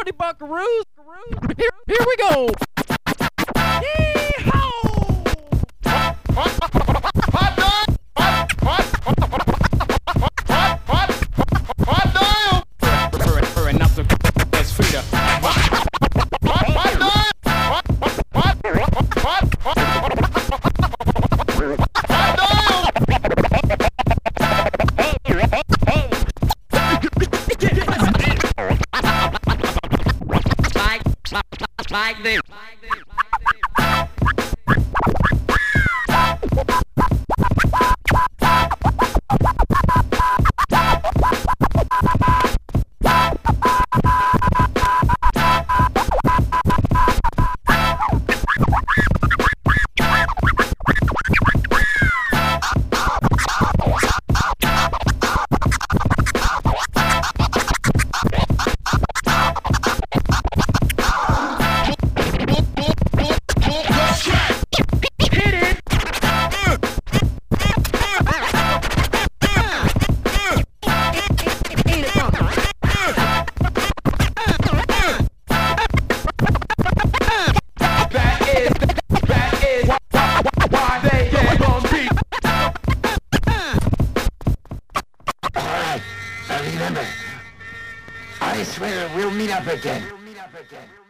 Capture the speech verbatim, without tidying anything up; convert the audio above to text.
Howdy, buckaroos. Here, here we go. Yee-haw! Like this. Remember, I swear we'll meet up again. We'll meet up again.